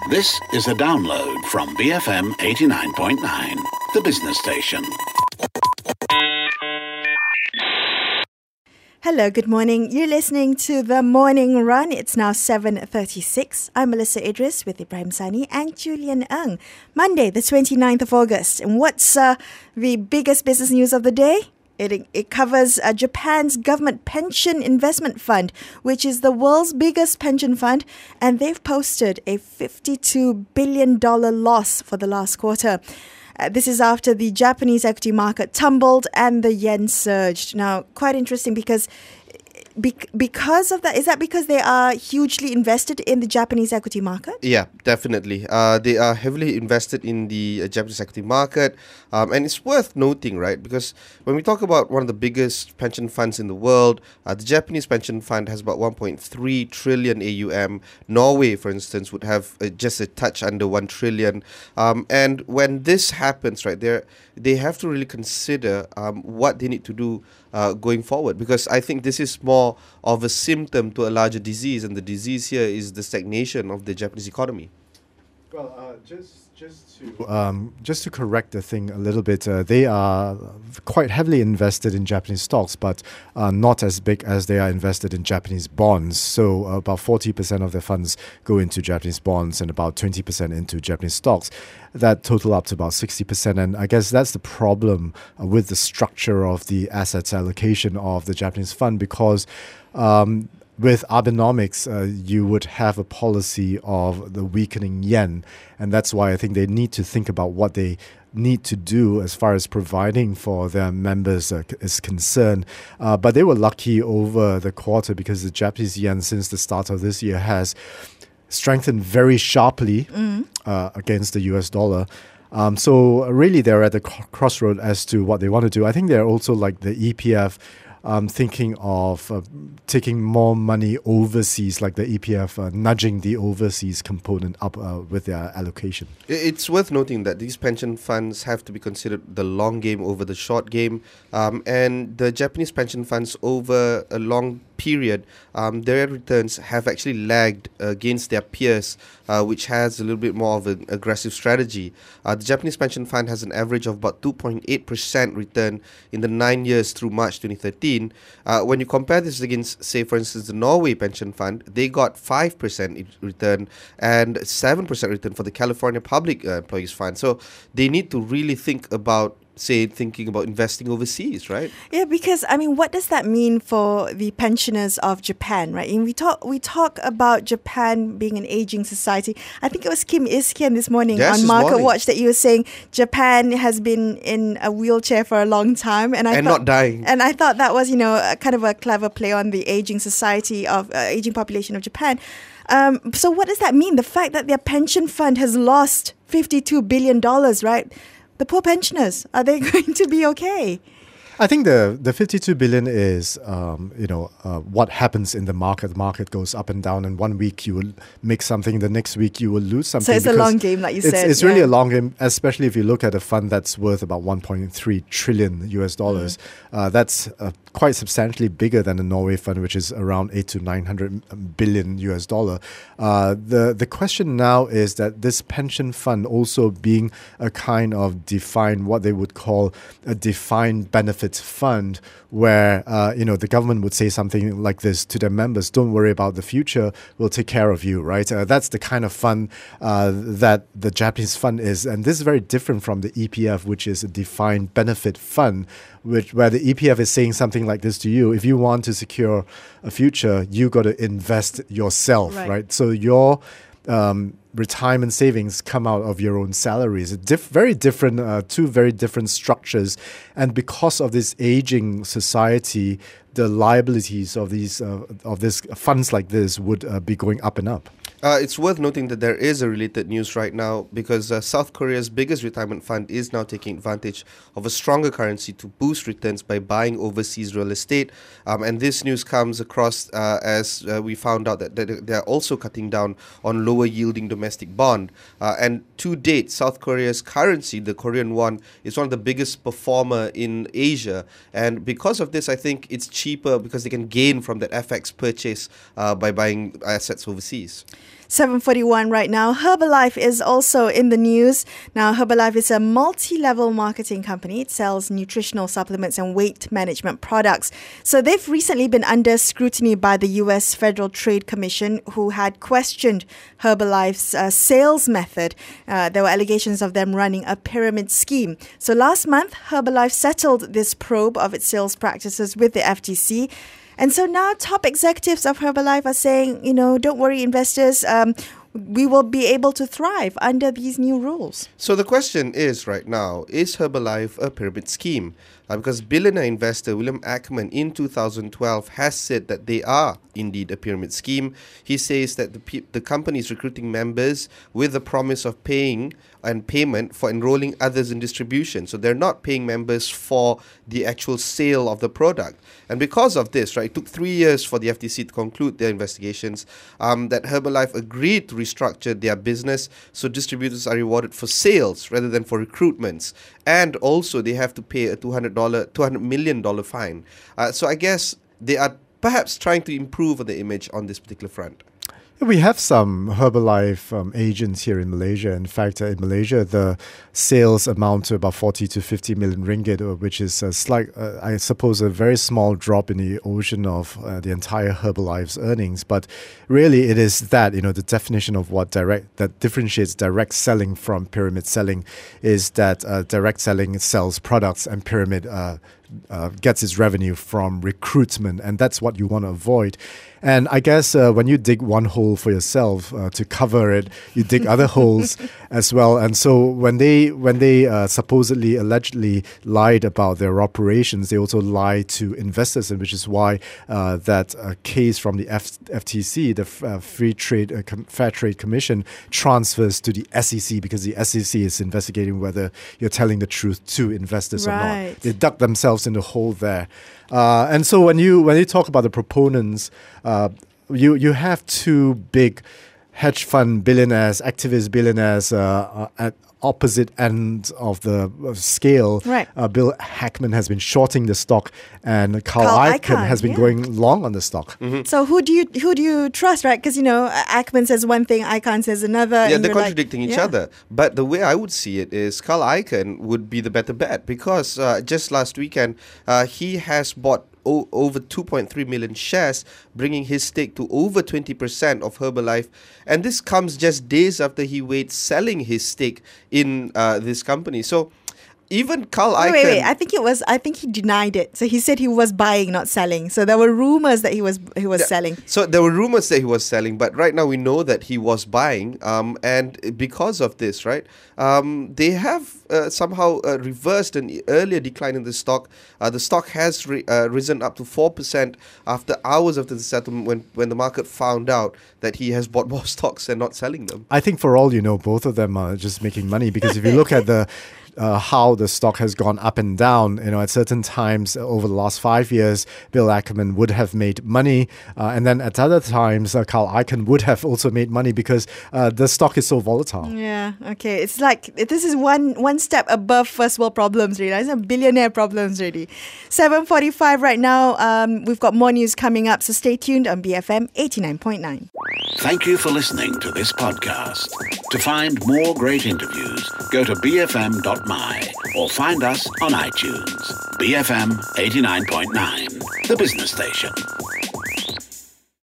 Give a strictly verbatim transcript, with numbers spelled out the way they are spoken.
This is a download from B F M eighty-nine point nine, the business station. Hello, good morning. You're listening to The Morning Run. It's now seven thirty-six. I'm Melissa Idris with Ibrahim Sani and Julian Ng. Monday, the twenty-ninth of August. And what's uh, the biggest business news of the day? It, it covers uh, Japan's government pension investment fund, which is the world's biggest pension fund, and they've posted a fifty-two billion dollars loss for the last quarter. Uh, this is after the Japanese equity market tumbled and the yen surged. Now, quite interesting because be- because of that, is that because they are hugely invested in the Japanese equity market? Yeah, definitely. Uh, they are heavily invested in the uh, Japanese equity market. Um, and it's worth noting, right, because when we talk about one of the biggest pension funds in the world, uh, the Japanese pension fund has about one point three trillion A U M. Norway, for instance, would have uh, just a touch under one trillion. Um, and when this happens, right, they they have to really consider um, what they need to do uh, going forward, because I think this is more of a symptom to a larger disease, and the disease here is the stagnation of the Japanese economy. Well, uh, just just to um, just to correct the thing a little bit, uh, they are quite heavily invested in Japanese stocks, but uh, not as big as they are invested in Japanese bonds. So uh, about forty percent of their funds go into Japanese bonds and about twenty percent into Japanese stocks. That total up to about sixty percent. And I guess that's the problem uh, with the structure of the assets allocation of the Japanese fund, because um, with Abenomics, uh, you would have a policy of the weakening yen. And that's why I think they need to think about what they need to do as far as providing for their members uh, is concerned. Uh, but they were lucky over the quarter because the Japanese yen, since the start of this year, has strengthened very sharply mm. uh, against the U S dollar. Um, so really, they're at the c- crossroad as to what they want to do. I think they're also like the E P F, Um, thinking of uh, taking more money overseas, like the E P F uh, nudging the overseas component up uh, with their allocation. It's worth noting that these pension funds have to be considered the long game over the short game, um, and the Japanese pension funds over a long period, um, their returns have actually lagged against their peers, uh, which has a little bit more of an aggressive strategy. Uh, the Japanese pension fund has an average of about two point eight percent return in the nine years through March twenty thirteen. Uh, when you compare this against, say, for instance, the Norway pension fund, they got five percent return and seven percent return for the California Public uh, Employees Fund. So they need to really think about, say, thinking about investing overseas, right? Yeah, because, I mean, what does that mean for the pensioners of Japan, right? And we talk we talk about Japan being an aging society. I think it was Kim Iskian this morning yes, on Market morning. Watch that you were saying Japan has been in a wheelchair for a long time. And I and thought, not dying. And I thought that was, you know, a kind of a clever play on the aging society of, uh, aging population of Japan. Um, so what does that mean? The fact that their pension fund has lost fifty-two billion dollars, right? The poor pensioners, are they going to be okay? I think the, the fifty-two billion is, um, you know, uh, what happens in the market. The market goes up and down, and one week you will make something, the next week you will lose something. So it's a long game, like you it's, said. It's yeah. really a long game, especially if you look at a fund that's worth about one point three trillion U S dollars. Mm. Uh, that's uh, quite substantially bigger than the Norway fund, which is around eight to nine hundred billion U S dollar. Uh, the the question now is that this pension fund also being a kind of defined, what they would call a defined benefit fund, where uh, you know the government would say something like this to their members: "Don't worry about the future; we'll take care of you." Right? Uh, that's the kind of fund uh, that the Japanese fund is, and this is very different from the E P F, which is a defined benefit fund, which where the E P F is saying something like this to you: if you want to secure a future, you got to invest yourself, right? right? So your um, retirement savings come out of your own salaries. Diff- very different, uh, two very different structures. And because of this aging society, the liabilities of these uh, of this funds like this would uh, be going up and up. Uh, it's worth noting that there is a related news right now because uh, South Korea's biggest retirement fund is now taking advantage of a stronger currency to boost returns by buying overseas real estate. Um, and this news comes across uh, as uh, we found out that, that they're also cutting down on lower yielding domestic bond. Uh, and to date, South Korea's currency, the Korean won, is one of the biggest performer in Asia. And because of this, I think it's cheaper because they can gain from that F X purchase uh, by buying assets overseas. seven forty-one right now. Herbalife is also in the news. Now, Herbalife is a multi-level marketing company. It sells nutritional supplements and weight management products. So they've recently been under scrutiny by the U S Federal Trade Commission, who had questioned Herbalife's uh, sales method. Uh, there were allegations of them running a pyramid scheme. So last month, Herbalife settled this probe of its sales practices with the F T C. And so now top executives of Herbalife are saying, you know, don't worry, investors, um, we will be able to thrive under these new rules. So the question is right now, is Herbalife a pyramid scheme? Uh, because billionaire investor William Ackman in two thousand twelve has said that they are indeed a pyramid scheme. He says that the, pe- the company is recruiting members with the promise of paying and payment for enrolling others in distribution. So they're not paying members for the actual sale of the product. And because of this, right, it took three years for the F T C to conclude their investigations, um, that Herbalife agreed to restructure their business so distributors are rewarded for sales rather than for recruitments. And also they have to pay a two hundred million dollars fine. Uh, so I guess they are perhaps trying to improve on the image on this particular front. We have some Herbalife um, agents here in Malaysia. In fact, uh, in Malaysia, the sales amount to about forty to fifty million ringgit, uh, which is a slight, uh, I suppose, a very small drop in the ocean of uh, the entire Herbalife's earnings. But really, it is that, you know, the definition of what direct, that differentiates direct selling from pyramid selling is that uh, direct selling sells products and pyramid uh, uh, gets its revenue from recruitment. And that's what you want to avoid. And I guess uh, when you dig one hole for yourself uh, to cover it, you dig other holes as well. And so when they when they uh, supposedly, allegedly lied about their operations, they also lied to investors, and which is why uh, that uh, case from the F- FTC, the F- uh, Free Trade uh, Com- Fair Trade Commission, transfers to the S E C, because the S E C is investigating whether you're telling the truth to investors Right. or not. They dug themselves in the hole there. Uh, and so when you when you talk about the proponents, uh, you you have two big hedge fund billionaires, activist billionaires uh, at opposite ends of the scale. Right. Uh, Bill Ackman has been shorting the stock, and Carl, Carl Icahn Icahn, has been yeah. going long on the stock. Mm-hmm. So who do you who do you trust, right? Because, you know, Ackman says one thing, Icahn says another. Yeah, and they're you're like, contradicting each yeah. other. But the way I would see it is Carl Icahn would be the better bet, because uh, just last weekend, uh, he has bought o- over two point three million shares, bringing his stake to over twenty percent of Herbalife. And this comes just days after he waived selling his stake in uh, this company. So even Carl Wait, Icahn... wait, wait. I think it was. I think he denied it. So he said he was buying, not selling. So there were rumors that he was he was Yeah. selling. So there were rumors that he was selling, but right now we know that he was buying. Um, and because of this, right, um, they have uh, somehow uh, reversed an earlier decline in the stock. Uh, the stock has re- uh, risen up to four percent after hours after the settlement, when, when the market found out that he has bought more stocks and not selling them. I think for all you know, both of them are just making money, because if you look at the uh, how the stock has gone up and down, you know, at certain times over the last five years, Bill Ackman would have made money, uh, and then at other times, uh, Carl Icahn would have also made money, because uh, the stock is so volatile. Yeah. Okay. It's like this is one one step above first world problems, really. It's a billionaire problems, really. Seven forty-five right now. Um, we've got more news coming up, so stay tuned on B F M eighty-nine point nine. Thank you for listening to this podcast. To find more great interviews, go to b f m dot m y or find us on iTunes. B F M eighty-nine point nine, the business station.